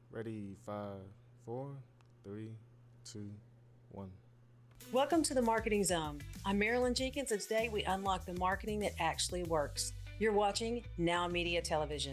Ready, five, four, three, two, one. Welcome to the Marketing Zone. I'm Marilyn Jenkins, and today we unlock the marketing that actually works. You're watching Now Media Television.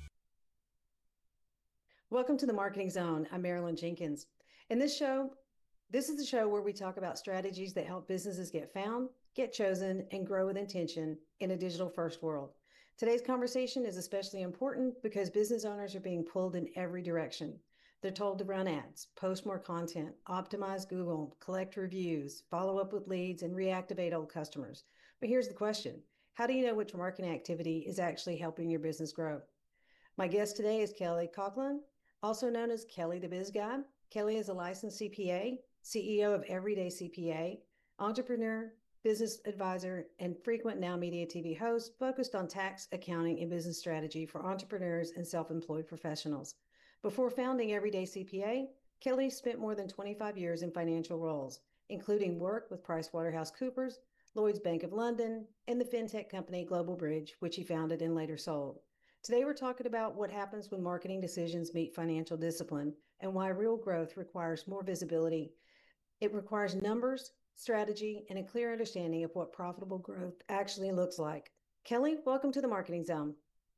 Welcome to the Marketing Zone. I'm Marilyn Jenkins. In this is the show where we talk about strategies that help businesses get found, get chosen, and grow with intention in a digital first world. Today's conversation is especially important because business owners are being pulled in every direction. They're told to run ads, post more content, optimize Google, collect reviews, follow up with leads, and reactivate old customers. But here's the question. How do you know which marketing activity is actually helping your business grow? My guest today is Kelly Coughlin, also known as Kelly the Biz Guy. Kelly is a licensed CPA, CEO of Everyday CPA, entrepreneur, business advisor, and frequent Now Media TV host focused on tax, accounting, and business strategy for entrepreneurs and self-employed professionals. Before founding Everyday CPA, Kelly spent more than 25 years in financial roles, including work with PricewaterhouseCoopers, Lloyd's Bank of London, and the fintech company Global Bridge, which he founded and later sold. Today, we're talking about what happens when marketing decisions meet financial discipline and why real growth requires more visibility. It requires numbers, strategy, and a clear understanding of what profitable growth actually looks like. Kelly, welcome to the Marketing Zone.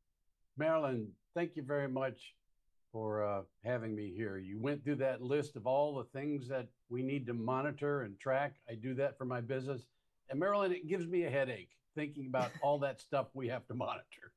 Marilyn, thank you very much for having me here. You went through that list of all the things that we need to monitor and track. I do that for my business. And Marilyn, it gives me a headache thinking about all that stuff we have to monitor.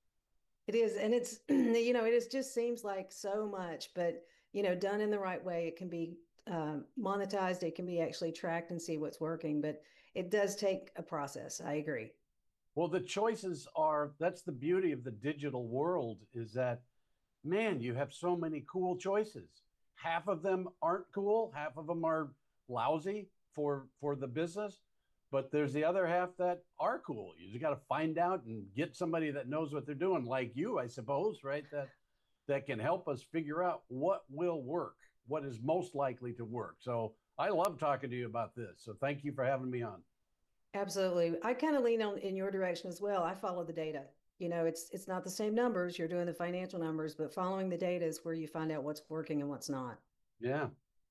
It is, and it's, it just seems like so much, but, done in the right way, it can be monetized, it can be actually tracked and see what's working, but it does take a process. I agree. Well, the choices that's the beauty of the digital world is that, man, you have so many cool choices. Half of them aren't cool, half of them are lousy for the business. But there's the other half that are cool. You just got to find out and get somebody that knows what they're doing, like you, I suppose, right? That can help us figure out what will work, what is most likely to work. So I love talking to you about this. So thank you for having me on. Absolutely. I kind of lean on in your direction as well. I follow the data. It's not the same numbers. You're doing the financial numbers, but following the data is where you find out what's working and what's not. Yeah.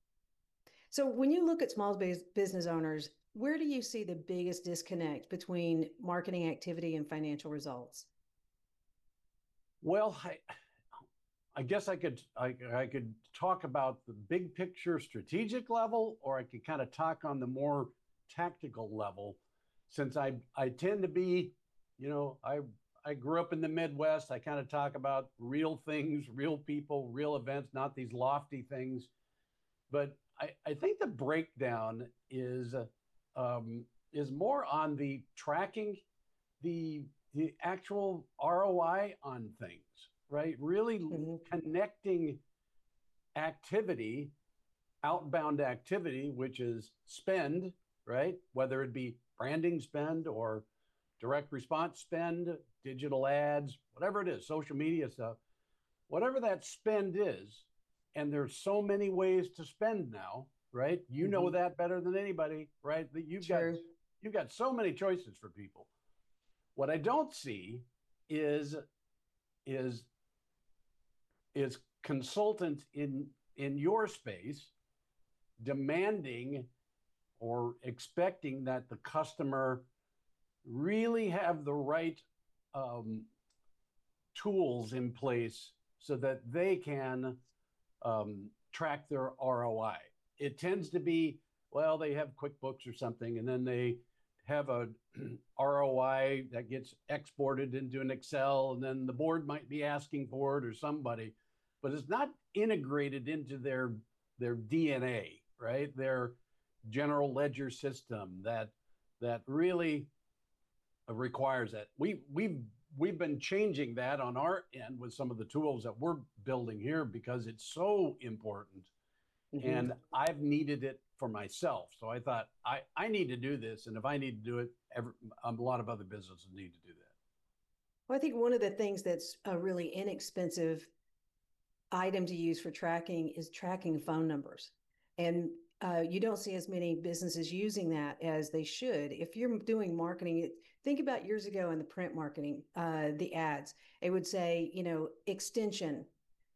So when you look at small business owners, where do you see the biggest disconnect between marketing activity and financial results? Well, I guess I could talk about the big picture strategic level, or I could kind of talk on the more tactical level, since I tend to be, I grew up in the Midwest. I kind of talk about real things, real people, real events, not these lofty things. But I think the breakdown is more on the tracking the actual ROI on things, right? Really connecting activity, outbound activity, which is spend, right? Whether it be branding spend or direct response spend, digital ads, whatever it is, social media stuff, whatever that spend is. And there's so many ways to spend now, right? You know that better than anybody, right? That you've got so many choices for people. What I don't see is consultants in your space demanding or expecting that the customer really have the right tools in place so that they can track their ROI. It tends to be, well, they have QuickBooks or something, and then they have a ROI that gets exported into an Excel, and then the board might be asking for it or somebody, but it's not integrated into their DNA, right? Their general ledger system that really requires that. We've been changing that on our end with some of the tools that we're building here because it's so important. And I've needed it for myself. So I thought I need to do this. And if I need to do it, a lot of other businesses need to do that. Well, I think one of the things that's a really inexpensive item to use for tracking is tracking phone numbers. And you don't see as many businesses using that as they should. If you're doing marketing, think about years ago in the print marketing, the ads, it would say, extension.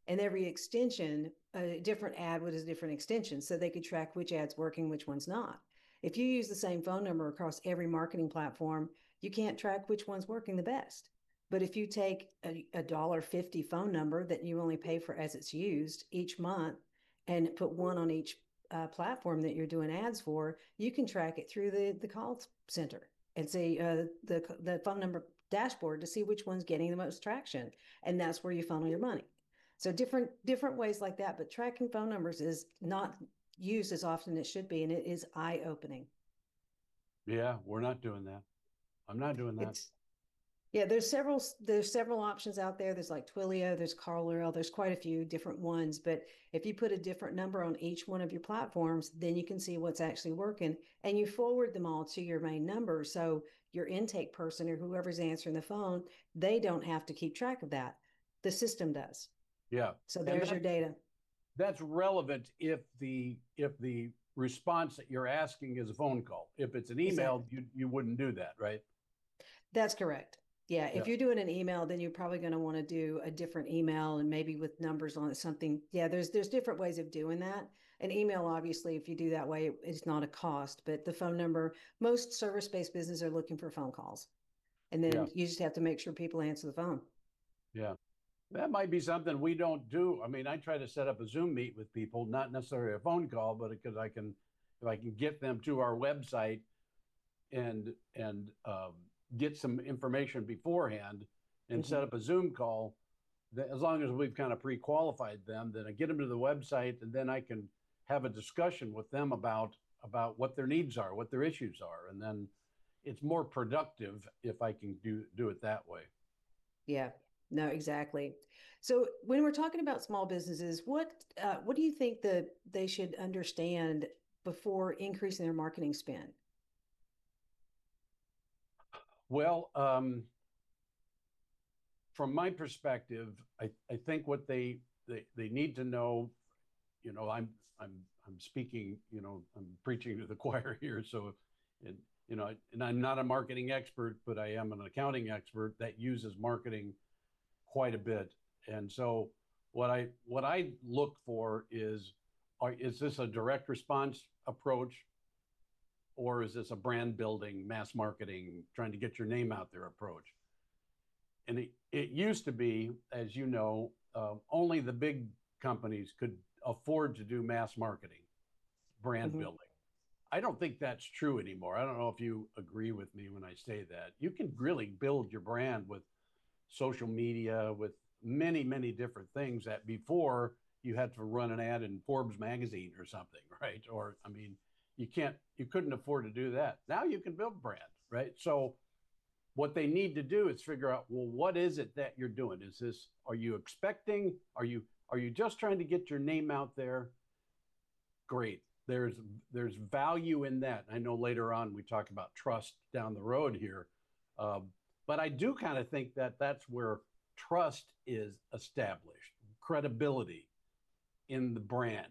and every extension, a different ad with a different extension, so they could track which ad's working, which one's not. If you use the same phone number across every marketing platform, you can't track which one's working the best. But if you take a $1.50 phone number that you only pay for as it's used each month and put one on each platform that you're doing ads for, you can track it through the call center and see the phone number dashboard to see which one's getting the most traction, and that's where you funnel your money. So different ways like that, but tracking phone numbers is not used as often as it should be, and it is eye-opening. Yeah, we're not doing that. I'm not doing that. Yeah, there's several options out there. There's like Twilio, there's CallRail, there's quite a few different ones. But if you put a different number on each one of your platforms, then you can see what's actually working, and you forward them all to your main number. So your intake person or whoever's answering the phone, they don't have to keep track of that. The system does. Yeah. So there's your data. That's relevant if the response that you're asking is a phone call. If it's an email, exactly, you wouldn't do that, right? That's correct. Yeah, if you're doing an email, then you're probably going to want to do a different email and maybe with numbers on it, something. Yeah, there's different ways of doing that. An email, obviously, if you do that way, it's not a cost. But the phone number, most service-based businesses are looking for phone calls. And then you just have to make sure people answer the phone. Yeah. That might be something we don't do. I mean, I try to set up a Zoom meet with people, not necessarily a phone call, but because if I can get them to our website and get some information beforehand and set up a Zoom call, as long as we've kind of pre-qualified them, then I get them to the website, and then I can have a discussion with them about what their needs are, what their issues are. And then it's more productive if I can do it that way. Yeah, no, exactly. So when we're talking about small businesses, what do you think that they should understand before increasing their marketing spend? Well, from my perspective, I think what they need to know, I'm speaking, I'm preaching to the choir here. So, and I'm not a marketing expert, but I am an accounting expert that uses marketing quite a bit. And so what I look for is this a direct response approach, or is this a brand building, mass marketing, trying to get your name out there approach? And it used to be, as you know, only the big companies could afford to do mass marketing, brand building. I don't think that's true anymore. I don't know if you agree with me when I say that. You can really build your brand with social media, with many, many different things that before you had to run an ad in Forbes magazine or something, right? Or, I mean, you couldn't afford to do that. Now you can build brand, right? So what they need to do is figure out, well, what is it that you're doing? Are you expecting, are you just trying to get your name out there? Great. There's value in that. I know later on we talk about trust down the road here. But I do kind of think that that's where trust is established, credibility in the brand.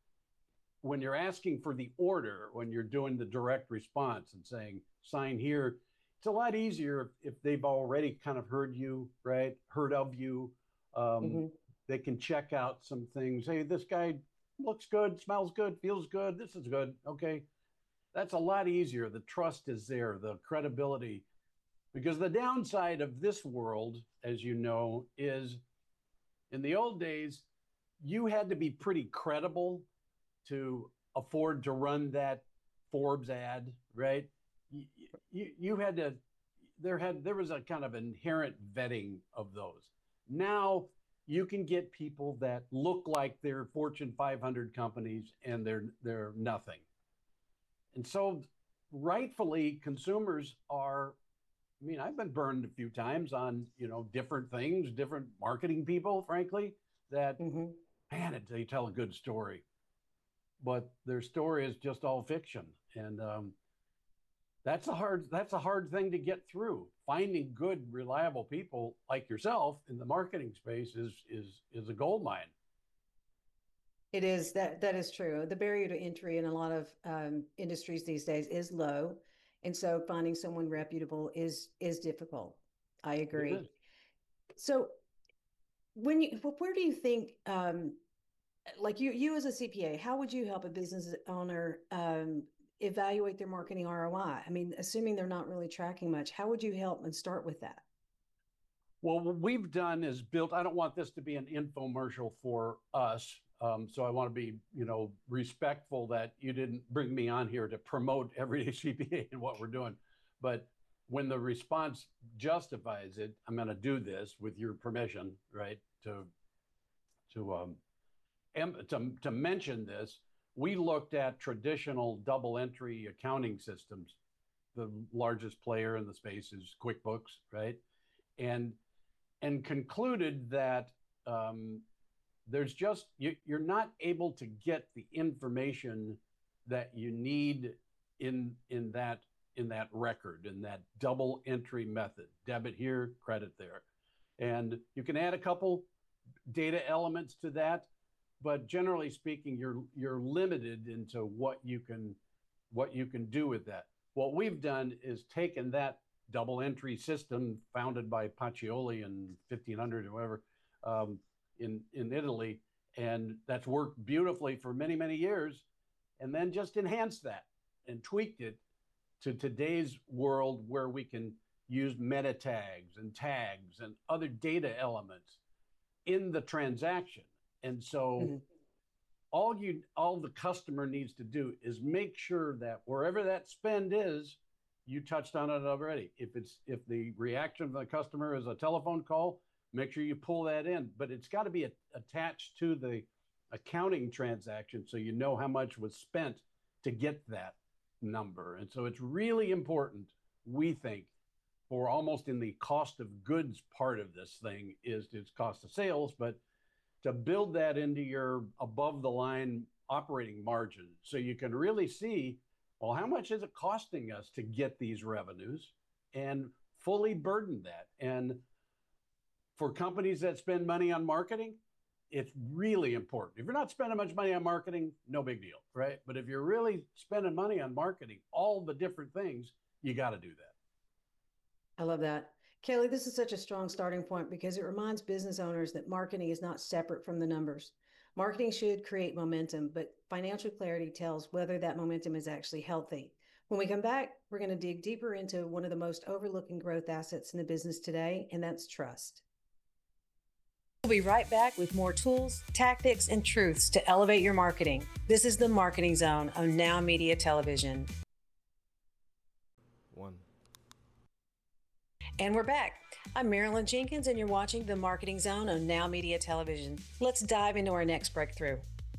When you're asking for the order, when you're doing the direct response and saying, sign here, it's a lot easier if they've already kind of heard you, right? Heard of you. They can check out some things. Hey, this guy looks good, smells good, feels good. This is good. Okay. That's a lot easier. The trust is there, the credibility. Because the downside of this world, as you know, is in the old days, you had to be pretty credible to afford to run that Forbes ad, right? You had to, there was a kind of inherent vetting of those. Now you can get people that look like they're Fortune 500 companies and they're nothing. And so rightfully consumers are, I mean, I've been burned a few times on, different things, different marketing people, frankly, that, man, they tell a good story, but their story is just all fiction. And that's a hard thing to get through. Finding good, reliable people like yourself in the marketing space is a gold mine. It is, that is true. The barrier to entry in a lot of industries these days is low. And so finding someone reputable is difficult. I agree. So where do you think, like you as a CPA, how would you help a business owner evaluate their marketing ROI? I mean, assuming they're not really tracking much, how would you help and start with that? Well, what we've done is built, I don't want this to be an infomercial for us. So I want to be, respectful that you didn't bring me on here to promote Everyday CPA and what we're doing. But when the response justifies it, I'm going to do this with your permission, right? To mention this, we looked at traditional double entry accounting systems. The largest player in the space is QuickBooks, right? And concluded that there's just you're not able to get the information that you need in that record, in that double entry method, debit here, credit there. And you can add a couple data elements to that, but generally speaking, you're limited into what you can do with that. What we've done is taken that double entry system founded by Pacioli in 1500 or whatever, in Italy, and that's worked beautifully for many, many years, and then just enhanced that and tweaked it to today's world where we can use meta tags and other data elements in the transaction. And so all the customer needs to do is make sure that wherever that spend is, you touched on it already. If the reaction of the customer is a telephone call, make sure you pull that in, but it's got to be attached to the accounting transaction so you know how much was spent to get that number. And so it's really important, we think, for almost in the cost of goods part of this thing is its cost of sales, but to build that into your above the line operating margin so you can really see, well, how much is it costing us to get these revenues and fully burden that. And for companies that spend money on marketing, it's really important. If you're not spending much money on marketing, no big deal, right? But if you're really spending money on marketing, all the different things, you got to do that. I love that. Kelly, this is such a strong starting point because it reminds business owners that marketing is not separate from the numbers. Marketing should create momentum, but financial clarity tells whether that momentum is actually healthy. When we come back, we're going to dig deeper into one of the most overlooked growth assets in the business today, and that's trust. We'll be right back with more tools, tactics, and truths to elevate your marketing. This is the Marketing Zone on Now Media Television. 1. And we're back. I'm Marilyn Jenkins, and you're watching the Marketing Zone on Now Media Television. Let's dive into our next breakthrough.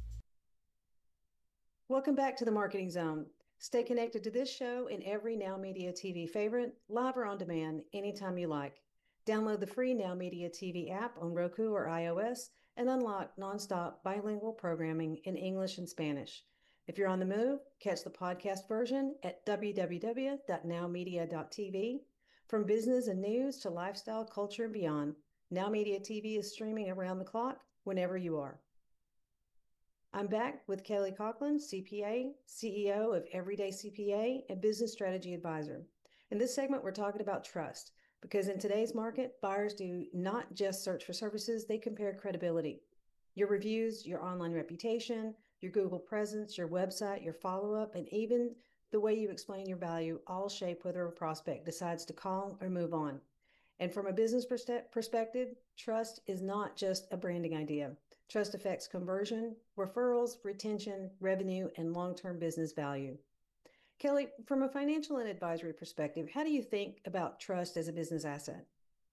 Welcome back to the Marketing Zone. Stay connected to this show and every Now Media TV favorite, live or on demand, anytime you like. Download the free Now Media TV app on Roku or iOS and unlock nonstop bilingual programming in English and Spanish. If you're on the move, catch the podcast version at www.nowmedia.tv. From business and news to lifestyle, culture, and beyond, Now Media TV is streaming around the clock whenever you are. I'm back with Kelly Coughlin, CPA, CEO of Everyday CPA, and Business Strategy Advisor. In this segment, we're talking about trust, because in today's market, buyers do not just search for services, they compare credibility. Your reviews, your online reputation, your Google presence, your website, your follow-up, and even the way you explain your value all shape whether a prospect decides to call or move on. And from a business perspective, trust is not just a branding idea. Trust affects conversion, referrals, retention, revenue, and long-term business value. Kelly, from a financial and advisory perspective, how do you think about trust as a business asset?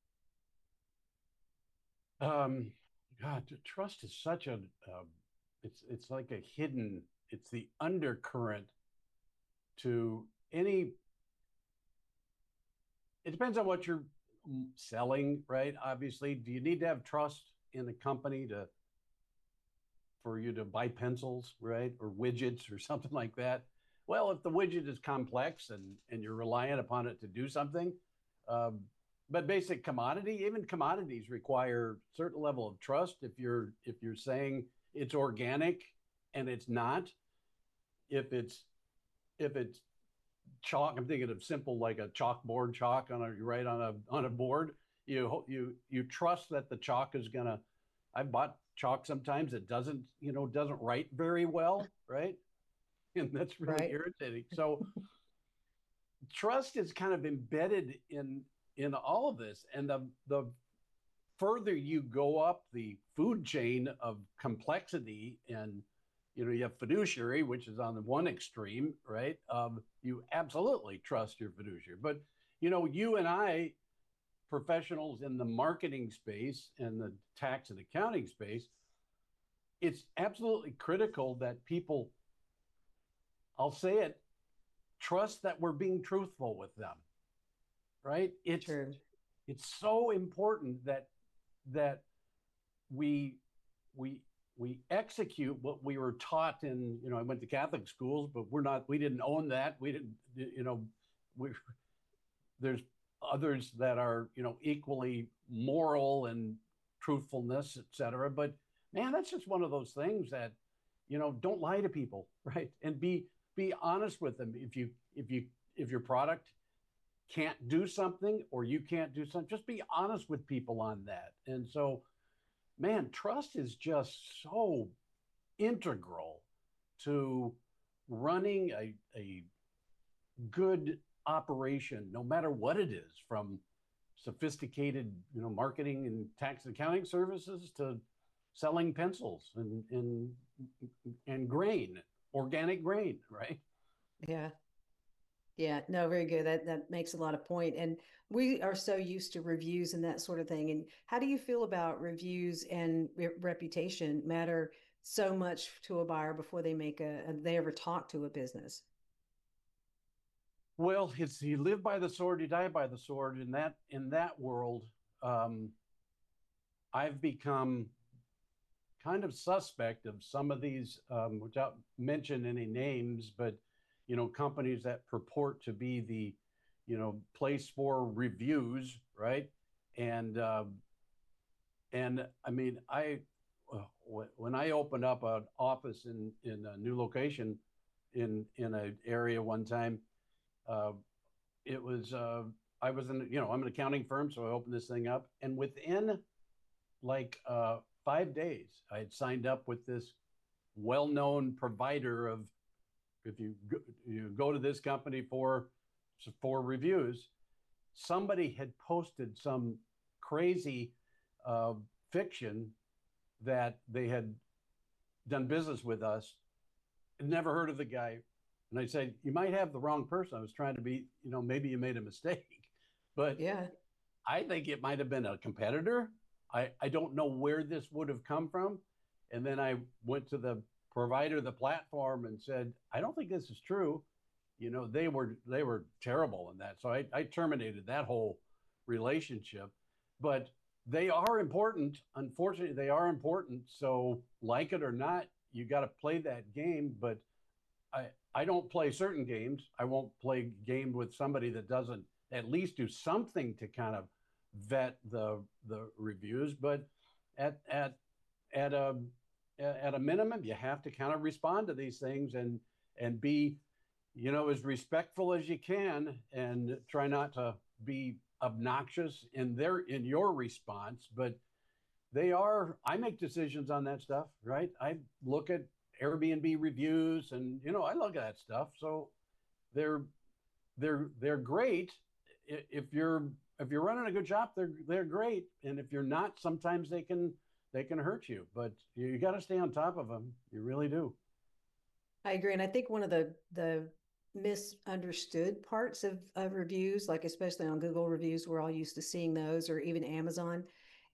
God, trust is such a, it's like a hidden, it's the undercurrent to any, it depends on what you're selling, right? Obviously, do you need to have trust in a company for you to buy pencils, right? Or widgets or something like that? Well, if the widget is complex and you're reliant upon it to do something, but basic commodity, even commodities require a certain level of trust. If you're saying it's organic and it's not, if it's chalk, I'm thinking of simple like a chalkboard chalk on a board. You trust that the chalk is gonna I've bought chalk sometimes that doesn't write very well, right? And that's really Right. irritating. So trust is kind of embedded in all of this, and the further you go up the food chain of complexity, and you have fiduciary, which is on the one extreme, right? You absolutely trust your fiduciary, but you and I, professionals in the marketing space and the tax and accounting space, it's absolutely critical that people, I'll say it, trust that we're being truthful with them, right? True. It's so important that we we we execute what we were taught in. I went to Catholic schools, but we didn't own that. We didn't, we there's others that are equally moral and truthfulness, etc. But man, that's just one of those things that don't lie to people, right? And be honest with them. If your product can't do something, or you can't do something, just be honest with people on that. And so, man, trust is just so integral to running a good operation, no matter what it is, from sophisticated marketing and tax and accounting services to selling pencils and grain, organic grain, right? Yeah. Yeah, no, very good. That makes a lot of point. And we are so used to reviews and that sort of thing. And how do you feel about reviews and reputation matter so much to a buyer before they ever talk to a business? Well, it's you live by the sword, you die by the sword. In that world, um, I've become kind of suspect of some of these, without mention any names, but companies that purport to be the place for reviews, right? And and I mean, when I opened up an office in a new location in an area one time, uh, it was I was in I'm an accounting firm, so I opened this thing up, and within like 5 days, I had signed up with this well-known provider of, if you go to this company for reviews, somebody had posted some crazy uh, fiction that they had done business with us. Never heard of the guy, and I said, "You might have the wrong person. I was trying to be, maybe you made a mistake, but Yeah. I think it might have been a competitor. I don't know where this would have come from." And then I went to the provider of the platform and said, "I don't think this is true." They were terrible in that. So I terminated that whole relationship. But they are important. Unfortunately, they are important. So like it or not, you got to play that game. But I don't play certain games. I won't play game with somebody that doesn't at least do something to kind of vet the reviews. But at at at a at a minimum, you have to kind of respond to these things and be as respectful as you can, and try not to be obnoxious in your response. But I make decisions on that stuff, right? I look at Airbnb reviews, and I look at that stuff. So they're they're great. If you're running a good shop, they're great. And if you're not, sometimes they can hurt you. But you got to stay on top of them. You really do. I agree. And I think one of the misunderstood parts of reviews, like especially on Google reviews, we're all used to seeing those, or even Amazon.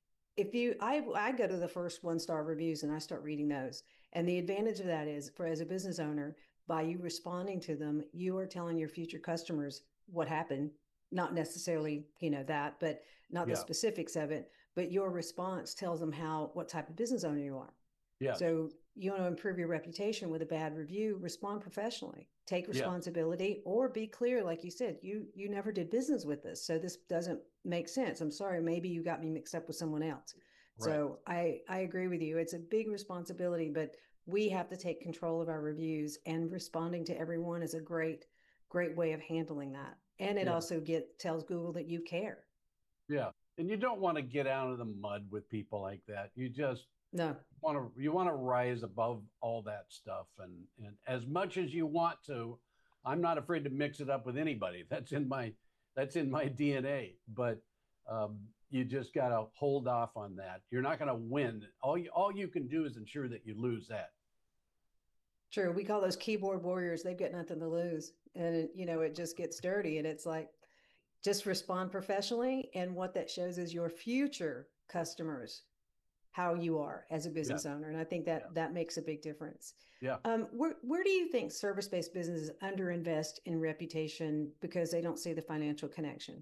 I go to the first 1-star reviews and I start reading those. And the advantage of that is, for as a business owner, by you responding to them, you are telling your future customers what happened, not necessarily, that, but not the Yeah. specifics of it, but your response tells them what type of business owner you are. Yes. So you want to improve your reputation with a bad review, respond professionally, take Yes. responsibility, or be clear. Like you said, you never did business with this, so this doesn't make sense. I'm sorry, maybe you got me mixed up with someone else. Right. So I agree with you. It's a big responsibility, but we have to take control of our reviews, and responding to everyone is a great way of handling that. And it Yeah. also tells Google that you care. Yeah. And you don't want to get out of the mud with people like that. You just No. want to rise above all that stuff. And as much as you want to, I'm not afraid to mix it up with anybody. That's in my DNA. But you just got to hold off on that. You're not going to win. All you can do is ensure that you lose that. True. We call those keyboard warriors. They've got nothing to lose. And it just gets dirty. And it's like, just respond professionally. And what that shows is your future customers, how you are as a business owner. And I think that makes a big difference. Yeah. Where do you think service-based businesses underinvest in reputation because they don't see the financial connection?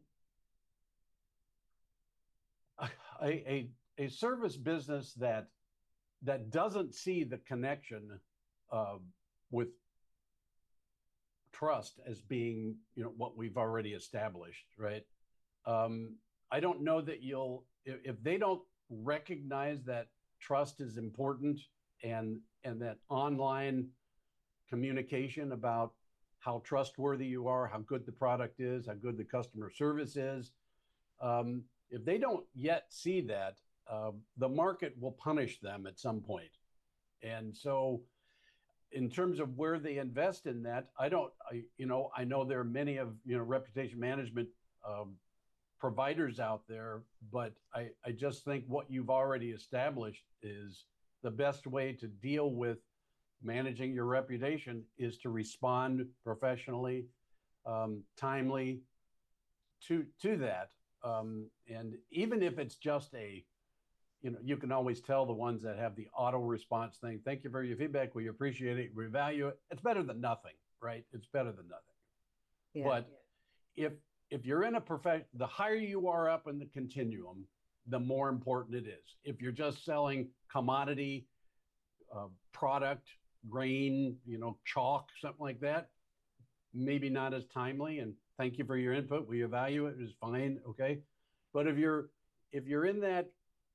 A service business that doesn't see the connection with trust as being, what we've already established, right? I don't know that if they don't recognize that trust is important and that online communication about how trustworthy you are, how good the product is, how good the customer service is. If they don't yet see that, the market will punish them at some point. And so in terms of where they invest in that, I know there are many of, reputation management providers out there, but I just think what you've already established is the best way to deal with managing your reputation is to respond professionally, timely to that. And even if it's just you can always tell the ones that have the auto response thing. Thank you for your feedback. We appreciate it. We value it. It's better than nothing, right? It's better than nothing. Yeah. But if you're in the higher you are up in the continuum, the more important it is. If you're just selling commodity product, grain, chalk, something like that, maybe not as timely. And thank you for your input. We value it. It's fine. Okay. But if you're in that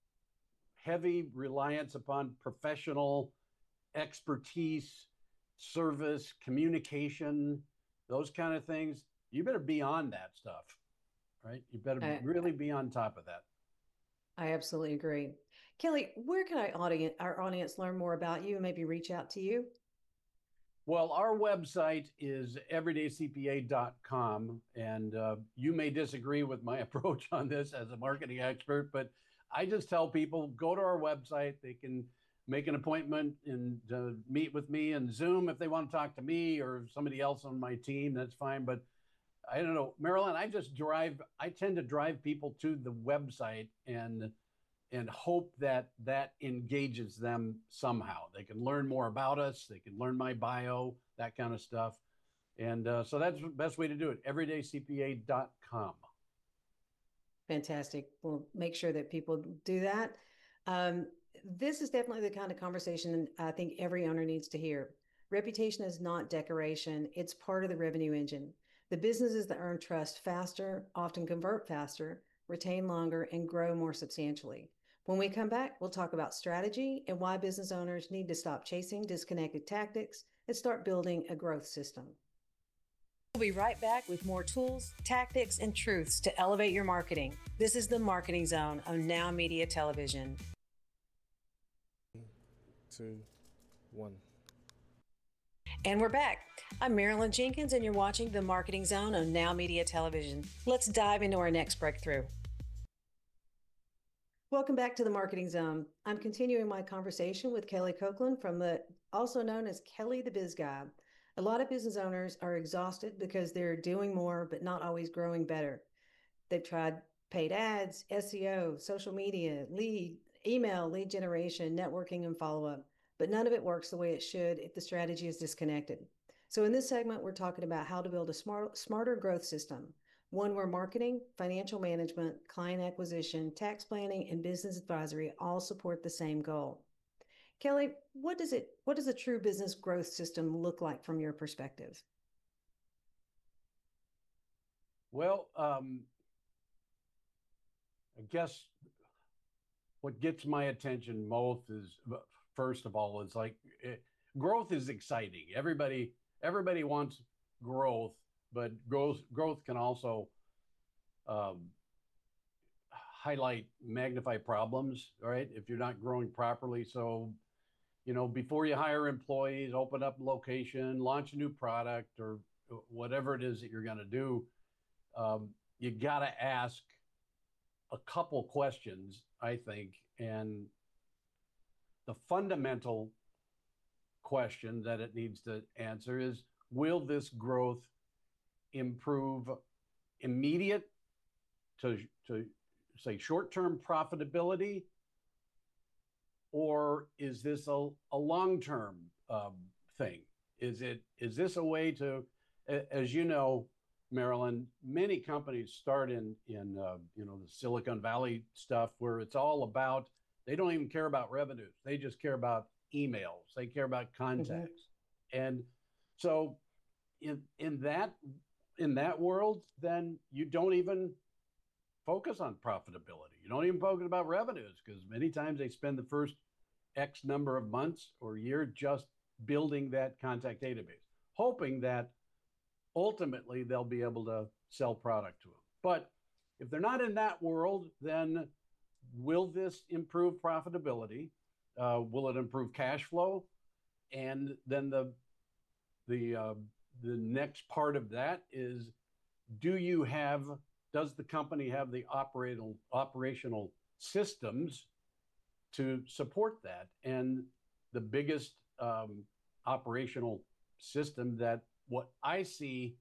heavy reliance upon professional expertise, service, communication, those kind of things, you better be on that stuff, right? You better really be on top of that. I absolutely agree. Kelly, where can our audience learn more about you and maybe reach out to you? Well, our website is everydaycpa.com, and you may disagree with my approach on this as a marketing expert, but I just tell people, go to our website. They can make an appointment and meet with me in Zoom if they want to talk to me or somebody else on my team. That's fine. But I don't know, Marilyn, I tend to drive people to the website and hope that engages them somehow. They can learn more about us. They can learn my bio, that kind of stuff. And so that's the best way to do it, everydaycpa.com. Fantastic. We'll make sure that people do that. This is definitely the kind of conversation I think every owner needs to hear. Reputation is not decoration. It's part of the revenue engine. The businesses that earn trust faster often convert faster, retain longer, and grow more substantially. When we come back, we'll talk about strategy and why business owners need to stop chasing disconnected tactics and start building a growth system. We'll be right back with more tools, tactics, and truths to elevate your marketing. This is the Marketing Zone on Now Media Television. 2, 1. And we're back. I'm Marilyn Jenkins, and you're watching the Marketing Zone on Now Media Television. Let's dive into our next breakthrough. Welcome back to the Marketing Zone. I'm continuing my conversation with Kelly Copeland also known as Kelly the Biz Guy. A lot of business owners are exhausted because they're doing more, but not always growing better. They've tried paid ads, SEO, social media, email, lead generation, networking, and follow-up, but none of it works the way it should if the strategy is disconnected. So in this segment, we're talking about how to build a smarter growth system, one where marketing, financial management, client acquisition, tax planning, and business advisory all support the same goal. Kelly, what does a true business growth system look like from your perspective? Well, I guess what gets my attention most is, first of all, it's like growth is exciting. Everybody wants growth, but growth can also highlight, magnify problems, right? If you're not growing properly. So, before you hire employees, open up a location, launch a new product, or whatever it is that you're going to do, you got to ask a couple questions, I think. And the fundamental question that it needs to answer is, will this growth improve immediate to say short-term profitability, or is this a long-term thing? Is this a way to, as you know, Marilyn, many companies start in the Silicon Valley stuff where it's all about, they don't even care about revenues. They just care about emails. They care about contacts. And so in that world, then you don't even focus on profitability. You don't even focus about revenues, because many times they spend the first X number of months or year just building that contact database, hoping that ultimately they'll be able to sell product to them. But if they're not in that world, then will this improve profitability? Will it improve cash flow? And then the next part of that is, does the company have the operational systems to support that? And the biggest operational system that what I see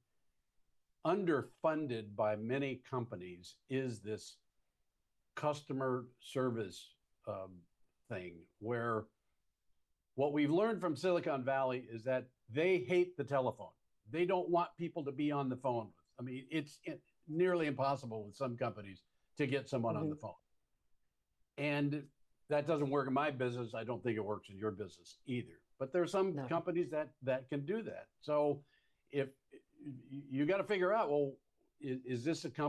underfunded by many companies is this customer service thing, where what we've learned from Silicon Valley is that they hate the telephone. They don't want people to be on the phone. I mean, it's nearly impossible with some companies to get someone on the phone. And that doesn't work in my business. I don't think it works in your business either. But there are some companies that can do that. So if you got to figure out, well, is this a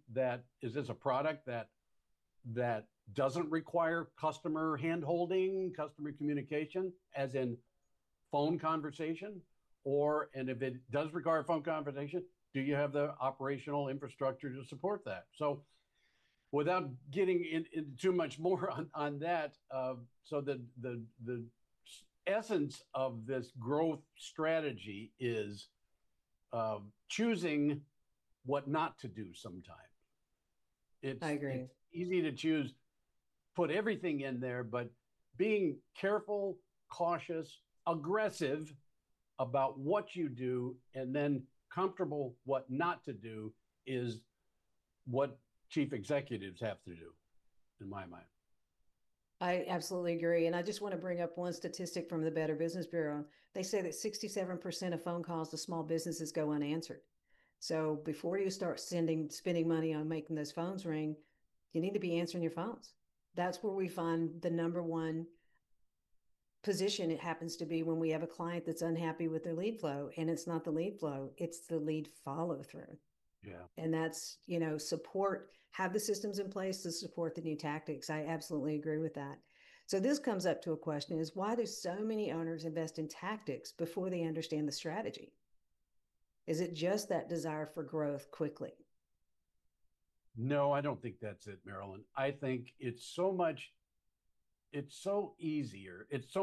product that doesn't require customer hand-holding, customer communication, as in phone conversation? And if it does require phone conversation, do you have the operational infrastructure to support that? So without getting into too much more on that, so the essence of this growth strategy is choosing what not to do sometimes. I agree. It's easy to choose, put everything in there, but being careful, cautious, aggressive about what you do, and then comfortable what not to do is what chief executives have to do, in my mind. I absolutely agree. And I just want to bring up one statistic from the Better Business Bureau. They say that 67% of phone calls to small businesses go unanswered. So before you start spending money on making those phones ring, you need to be answering your phones. That's where we find the number one position. It happens to be when we have a client that's unhappy with their lead flow, and it's not the lead flow, it's the lead follow through. Yeah. And that's, have the systems in place to support the new tactics. I absolutely agree with that. So this comes up to a question is, why do so many owners invest in tactics before they understand the strategy? Is it just that desire for growth quickly? No, I don't think that's it, Marilyn. I think it's so much easier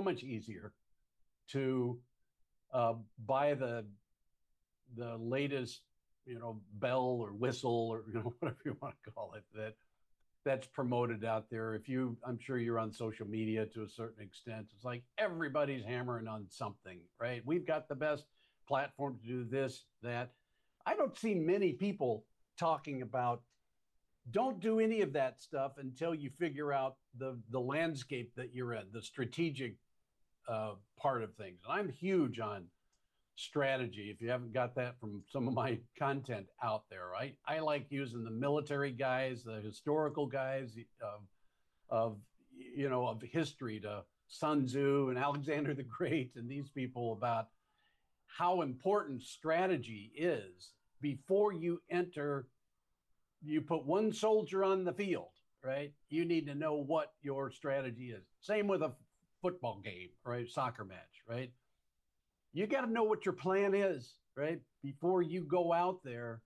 to buy the latest, bell or whistle, or whatever you want to call it, that's promoted out there. I'm sure you're on social media to a certain extent. It's like everybody's hammering on something, right? We've got the best platform to do this, that. I don't see many people talking about, don't do any of that stuff until you figure out the landscape that you're in, the strategic part of things. And I'm huge on strategy. If you haven't got that from some of my content out there, I like using the military guys, the historical guys of history, to Sun Tzu and Alexander the Great and these people, about how important strategy is before you enter. You put one soldier on the field, right? You need to know what your strategy is. Same with a football game, right? Soccer match, right? You got to know what your plan is, right? Before you go out there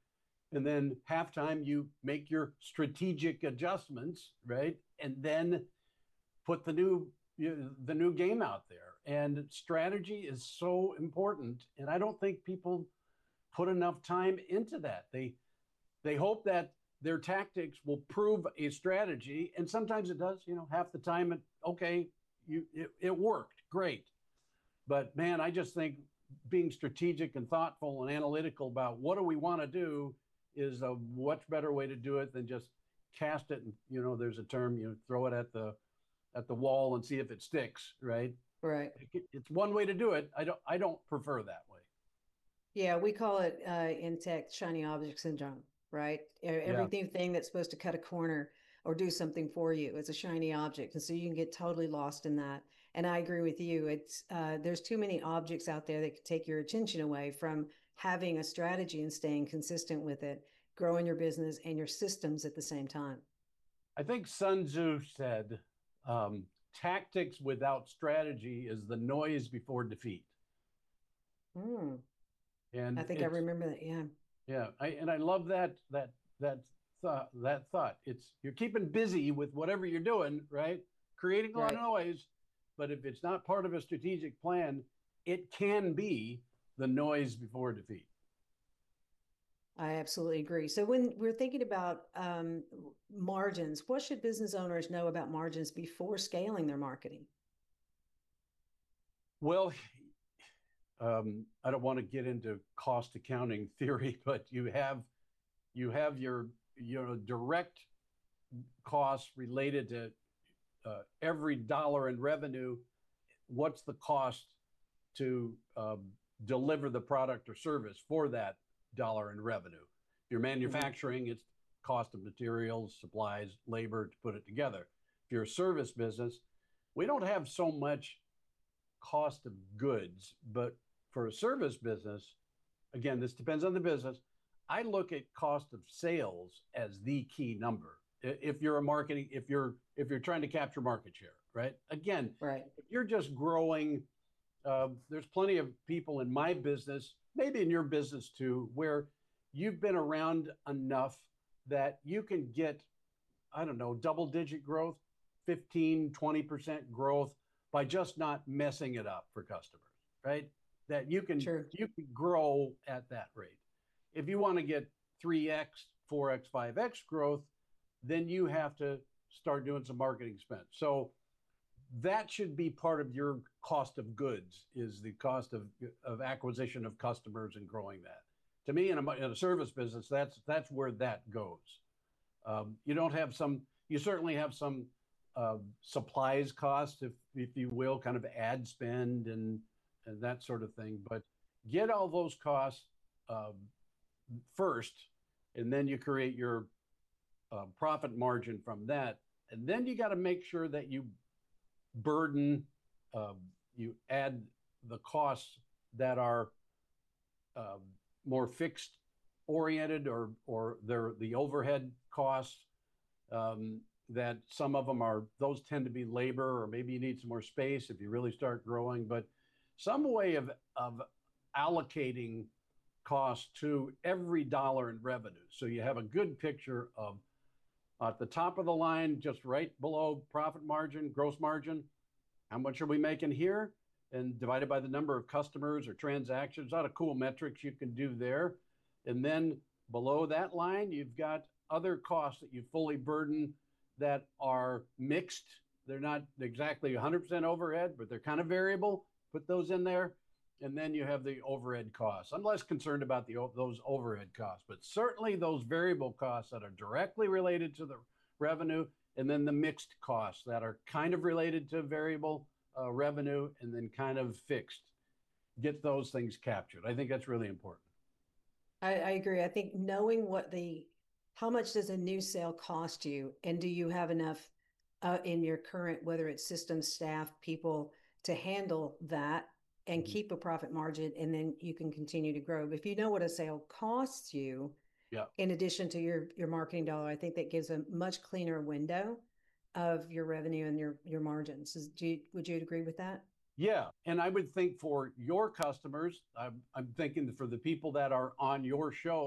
And then halftime, you make your strategic adjustments, right? And then put the new game out there. And strategy is so important. And I don't think people put enough time into that. They hope that their tactics will prove a strategy, and sometimes it does. Half the time it worked great. But man, I just think being strategic and thoughtful and analytical about what do we want to do is a much better way to do it than just cast it. And there's a term, throw it at the wall and see if it sticks, right? Right. It's one way to do it. I don't prefer that way. Yeah, we call it in tech shiny object syndrome, right? Everything that's supposed to cut a corner or do something for you is a shiny object, and so you can get totally lost in that. And I agree with you. It's there's too many objects out there that could take your attention away from having a strategy and staying consistent with it, growing your business and your systems at the same time. I think Sun Tzu said, tactics without strategy is the noise before defeat. Mm, And I think I remember that. Yeah. Yeah, I love that thought. It's you're keeping busy with whatever you're doing, right? Creating a lot of noise, but if it's not part of a strategic plan, it can be the noise before defeat. I absolutely agree. So when we're thinking about margins, what should business owners know about margins before scaling their marketing? Well, I don't want to get into cost accounting theory, but you have your direct costs related to every dollar in revenue. What's the cost to deliver the product or service for that dollar in revenue? If you're manufacturing, it's cost of materials, supplies, labor to put it together. If you're a service business, we don't have so much cost of goods, but for a service business, again, this depends on the business. I look at cost of sales as the key number. If you're if you're trying to capture market share, right? Again, if you're just growing, there's plenty of people in my business, maybe in your business too, where you've been around enough that you can get, I don't know, double-digit growth, 15, 20% growth by just not messing it up for customers, right? That you can grow at that rate. If you want to get 3x, 4x, 5x growth, then you have to start doing some marketing spend. So that should be part of your cost of goods, is the cost of acquisition of customers and growing that. To me, in a service business, that's where that goes. You certainly have some supplies costs, if you will, kind of ad spend and that sort of thing. But get all those costs first, and then you create your profit margin from that. And then you got to make sure that you you add the costs that are more fixed oriented, or they're the overhead costs, that some of them those tend to be labor, or maybe you need some more space if you really start growing. But some way of allocating costs to every dollar in revenue, so you have a good picture of at the top of the line, just right below profit margin, gross margin, how much are we making here, and divided by the number of customers or transactions. A lot of cool metrics you can do there. And then below that line, you've got other costs that you fully burden that are mixed. They're not exactly 100% overhead, but they're kind of variable. Put those in there. And then you have the overhead costs. I'm less concerned about those overhead costs, but certainly those variable costs that are directly related to the revenue, and then the mixed costs that are kind of related to variable revenue and then kind of fixed. Get those things captured. I think that's really important. I agree. I think knowing how much does a new sale cost you, and do you have enough in your current, whether it's systems, staff, people, to handle that and keep a profit margin, and then you can continue to grow. But if you know what a sale costs you, in addition to your marketing dollar, I think that gives a much cleaner window of your revenue and your margins. Would you agree with that? Yeah, and I would think for your customers, I'm thinking for the people that are on your show,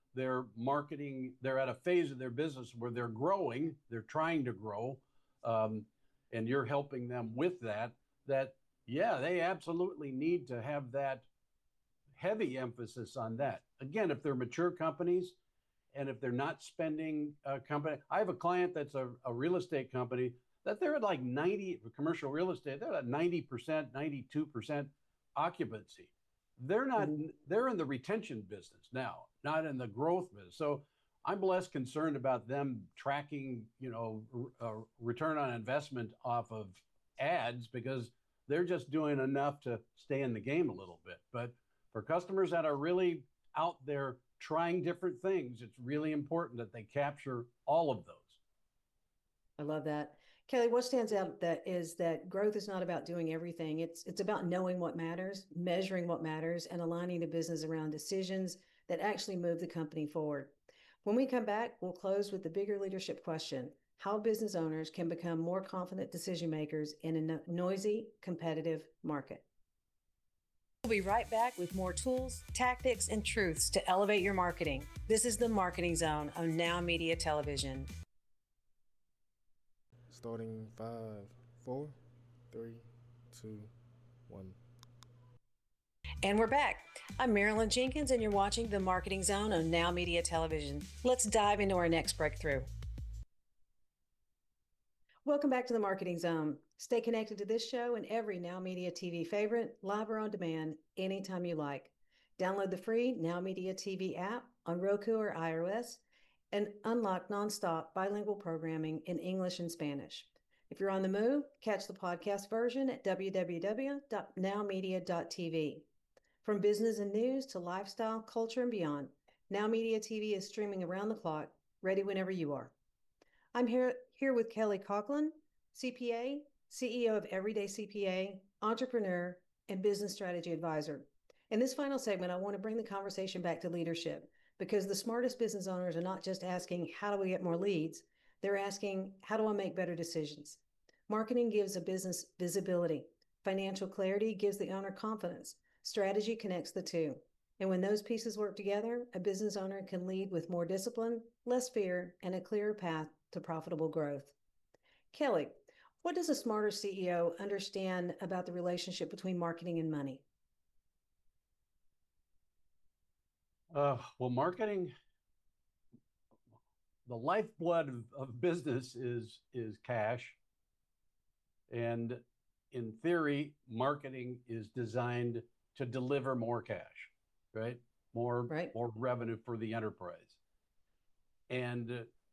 they're marketing, they're at a phase of their business where they're growing, they're trying to grow, and you're helping them with that, yeah, they absolutely need to have that heavy emphasis on that. Again, if they're mature companies and if they're not spending I have a client that's a real estate company that they're at like 90, commercial real estate, they're at 90%, 92% occupancy. They're not, they're in the retention business now, not in the growth business. So I'm less concerned about them tracking, return on investment off of ads, because they're just doing enough to stay in the game a little bit. But for customers that are really out there trying different things, it's really important that they capture all of those. I love that. Kelly, what stands out that growth is not about doing everything. It's about knowing what matters, measuring what matters, and aligning the business around decisions that actually move the company forward. When we come back, we'll close with the bigger leadership question: how business owners can become more confident decision makers in a noisy, competitive market. We'll be right back with more tools, tactics, and truths to elevate your marketing. This is the Marketing Zone on Now Media Television. Starting 5, 4, 3, 2, 1. And we're back. I'm Marilyn Jenkins, and you're watching the Marketing Zone on Now Media Television. Let's dive into our next breakthrough. Welcome back to the Marketing Zone. Stay connected to this show and every Now Media TV favorite, live or on demand, anytime you like. Download the free Now Media TV app on Roku or iOS and unlock nonstop bilingual programming in English and Spanish. If you're on the move, catch the podcast version at www.nowmedia.tv. From business and news to lifestyle, culture, and beyond, Now Media TV is streaming around the clock, ready whenever you are. I'm here with Kelly Coughlin, CPA, CEO of Everyday CPA, entrepreneur, and business strategy advisor. In this final segment, I want to bring the conversation back to leadership, because the smartest business owners are not just asking, how do we get more leads? They're asking, how do I make better decisions? Marketing gives a business visibility. Financial clarity gives the owner confidence. Strategy connects the two. And when those pieces work together, a business owner can lead with more discipline, less fear, and a clearer path to profitable growth. Kelly, what does a smarter CEO understand about the relationship between marketing and money? Well, marketing, the lifeblood of business is cash. And in theory, marketing is designed to deliver more cash, right? More revenue for the enterprise. And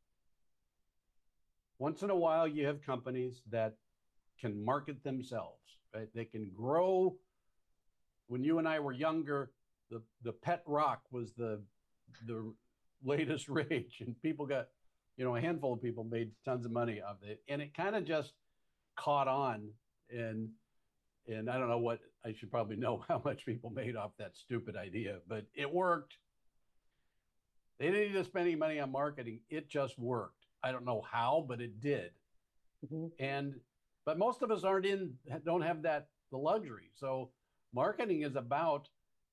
once in a while, you have companies that can market themselves, right? They can grow. When you and I were younger, the pet rock was the latest rage, and people got, a handful of people made tons of money of it, and it kind of just caught on. And I don't know what, I should probably know how much people made off that stupid idea, but it worked. They didn't need to spend any money on marketing. It just worked. I don't know how, but it did. But most of us don't have the luxury. So marketing is about,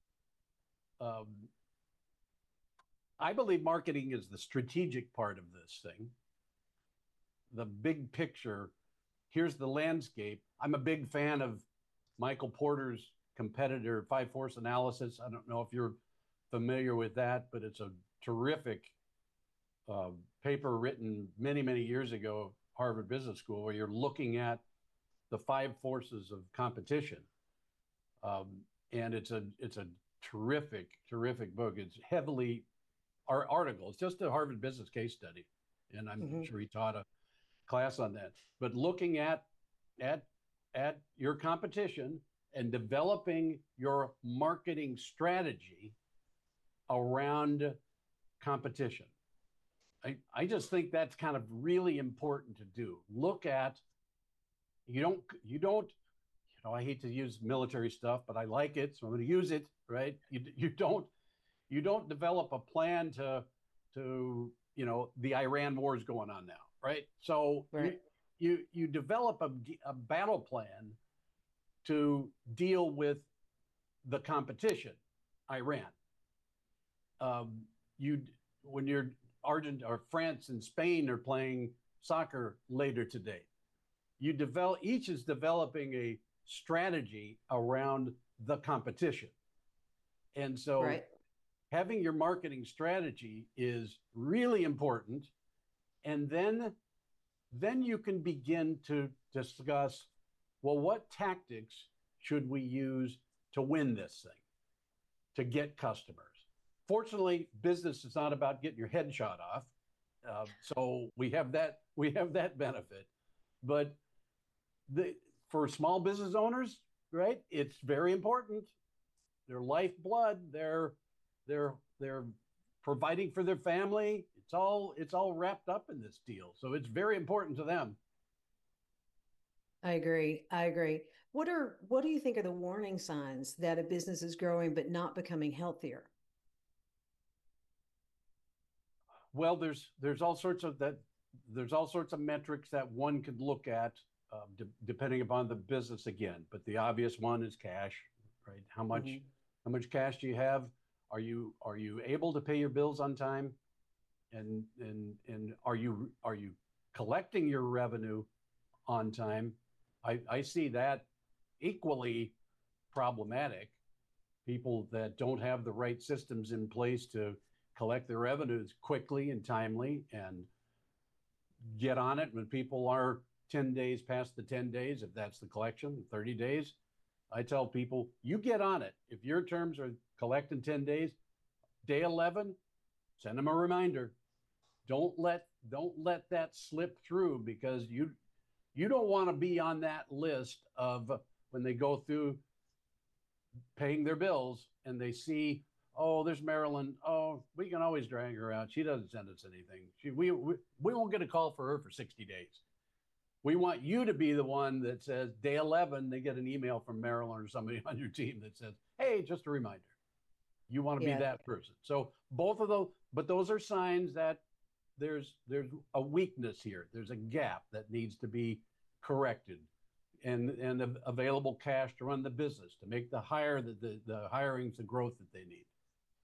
I believe marketing is the strategic part of this thing. The big picture, here's the landscape. I'm a big fan of Michael Porter's competitor 5-Force analysis. I don't know if you're familiar with that, but it's a terrific paper written many, many years ago at Harvard Business School, where you're looking at the 5 forces of competition. And it's a terrific, terrific book. It's heavily our article. It's just a Harvard Business case study. And I'm sure he taught a class on that. But looking at your competition and developing your marketing strategy around competition. I just think that's kind of really important to do. Look at, you don't, I hate to use military stuff, but I like it, so I'm going to use it, right? You don't develop a plan to the Iran war is going on now, right? So you develop a battle plan to deal with the competition, Iran. you when you're Argentina or France and Spain are playing soccer later today, each is developing a strategy around the competition. And so Right. having your marketing strategy is really important. And then you can begin to discuss, well, what tactics should we use to win this thing, to get customers? Fortunately, business is not about getting your head shot off. So we have that benefit. But for small business owners, right, it's very important. Their lifeblood, they're providing for their family. It's all wrapped up in this deal. So it's very important to them. I agree. I agree. What do you think are the warning signs that a business is growing but not becoming healthier? Well, there's all sorts of metrics that one could look at, depending upon the business again. But the obvious one is cash, right? How much cash do you have? Are you able to pay your bills on time? And are you collecting your revenue on time? I see that equally problematic. People that don't have the right systems in place to collect their revenues quickly and timely and get on it when people are 10 days past the 10 days, if that's the collection, 30 days. I tell people, you get on it. If your terms are collect in 10 days, day 11, send them a reminder. Don't let that slip through, because you don't want to be on that list of when they go through paying their bills and they see, oh, there's Marilyn. Oh, we can always drag her out. She doesn't send us anything. We won't get a call for her for 60 days. We want you to be the one that says day 11, they get an email from Marilyn or somebody on your team that says, hey, just a reminder. You want to be that person. So both of those, but those are signs that there's a weakness here. There's a gap that needs to be corrected, and available cash to run the business, to make the hirings, the growth that they need.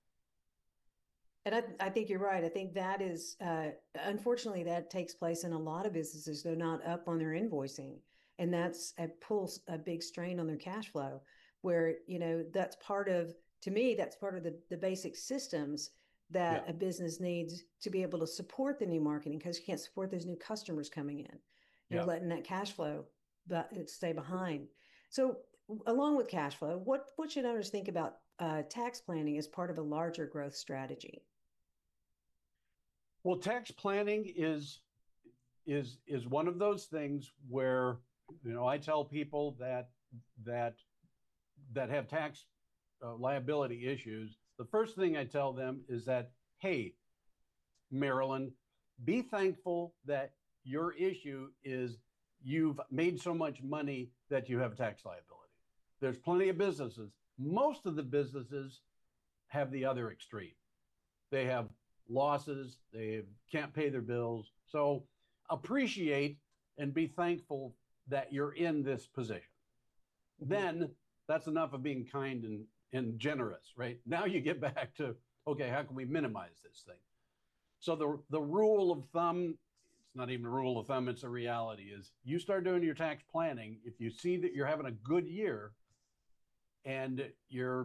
And I think you're right. I think that is, unfortunately, that takes place in a lot of businesses. They're not up on their invoicing, and that's pulls a big strain on their cash flow, where, that's part of, to me, that's part of the basic systems that a business needs to be able to support the new marketing, because you can't support those new customers coming in. You're letting that cash flow stay behind. So along with cash flow, what should owners think about tax planning as part of a larger growth strategy? Well, tax planning is one of those things where, I tell people that have tax liability issues. The first thing I tell them is that, hey, Marilyn, be thankful that your issue is you've made so much money that you have tax liability. There's plenty of businesses. Most of the businesses have the other extreme. They have losses, they can't pay their bills. So appreciate and be thankful that you're in this position. Then that's enough of being kind and generous, right? Now you get back to, okay, how can we minimize this thing? So the rule of thumb, it's not even a rule of thumb, it's a reality, is you start doing your tax planning. If you see that you're having a good year and your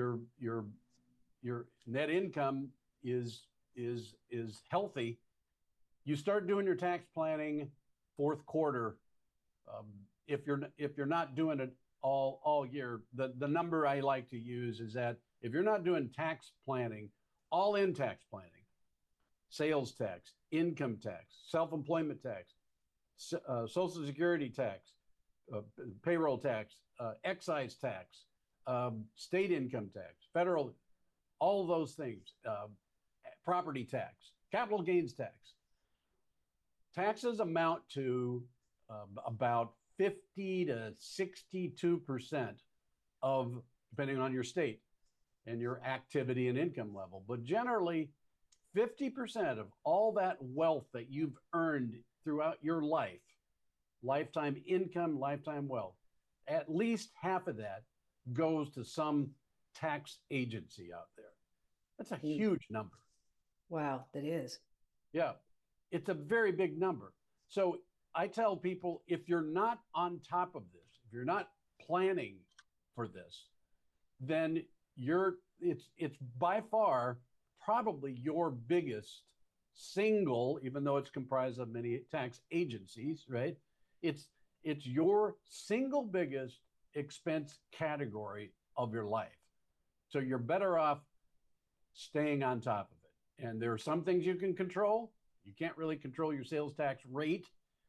net income is healthy, you start doing your tax planning fourth quarter. If you're not doing it all year, the number I like to use is that if you're not doing tax planning, all in tax planning, sales tax, income tax, self-employment tax, Social Security tax, payroll tax, excise tax, state income tax, federal, all those things, property tax, capital gains tax. Taxes amount to about 50 to 62% of, depending on your state and your activity and income level, but generally 50% of all that wealth that you've earned throughout your life, lifetime income, lifetime wealth, at least half of that goes to some tax agency out there. That's a huge number. Wow, that is. Yeah, it's a very big number. So I tell people, if you're not on top of this, if you're not planning for this, then it's by far probably your biggest single, even though it's comprised of many tax agencies, right? It's it's your single biggest expense category of your life. So you're better off staying on top of it. And there are some things you can control. You can't really control your sales tax rate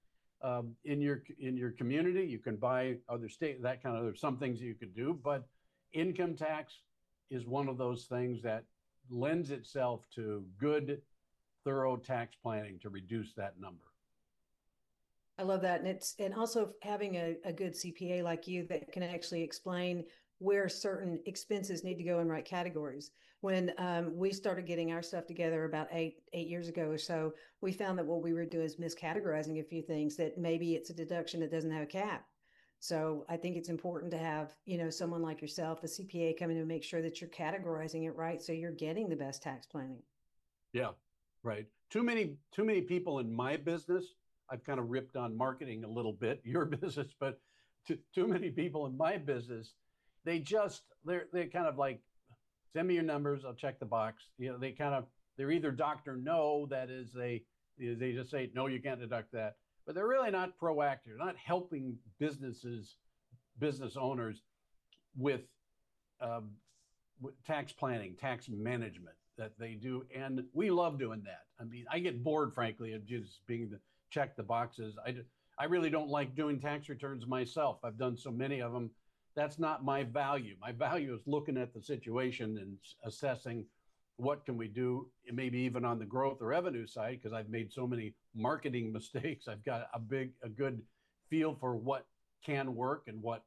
in your community. You can buy other state that kind of. There's some things you could do, but income tax is one of those things that lends itself to good, thorough tax planning to reduce that number. I love that. And also having a good CPA like you that can actually explain where certain expenses need to go in right categories. When we started getting our stuff together about eight years ago or so, we found that what we were doing is miscategorizing a few things, that maybe it's a deduction that doesn't have a cap. So I think it's important to have, someone like yourself, a CPA, come in and make sure that you're categorizing it right, so you're getting the best tax planning. Yeah, right. Too many people in my business. I've kind of ripped on marketing a little bit, your business, but too many people in my business, they're kind of like, send me your numbers, I'll check the box. They're either doctor no, that is they just say no, you can't deduct that, but they're really not proactive, not helping business owners with um, tax planning, tax management that they do. And we love doing that. I mean, I get bored, frankly, of just being the check the boxes. I really don't like doing tax returns myself. I've done so many of them. That's not my value. My value is looking at the situation and assessing what can we do, maybe even on the growth or revenue side, because I've made so many marketing mistakes. I've got a good feel for what can work and what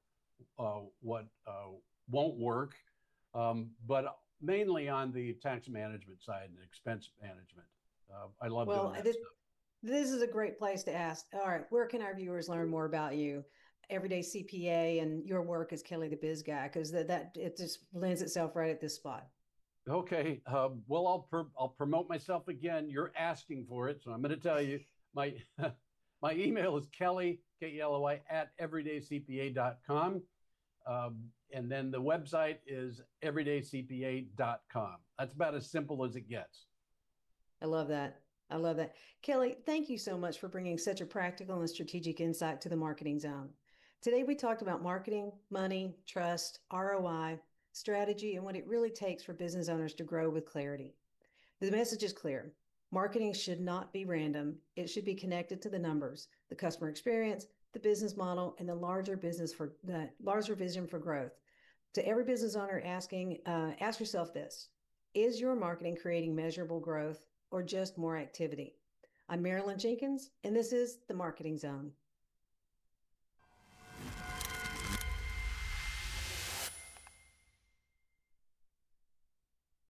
won't work. But mainly on the tax management side and expense management. I love doing that stuff. This is a great place to ask. All right, where can our viewers learn more about you, Everyday CPA, and your work as Kelly the Biz Guy? Because that it just lends itself right at this spot. Okay. Well, I'll promote myself again. You're asking for it, so I'm going to tell you my my email is Kelly Kelly at everydaycpa.com. And then the website is everydaycpa.com. That's about as simple as it gets. I love that. I love that. Kelly, thank you so much for bringing such a practical and strategic insight to the Marketing Zone. Today, we talked about marketing, money, trust, ROI, strategy, and what it really takes for business owners to grow with clarity. The message is clear. Marketing should not be random. It should be connected to the numbers, the customer experience, the business model, and the larger vision for growth. To every business owner asking, ask yourself this: is your marketing creating measurable growth or just more activity? I'm Marilyn Jenkins, and this is the Marketing Zone.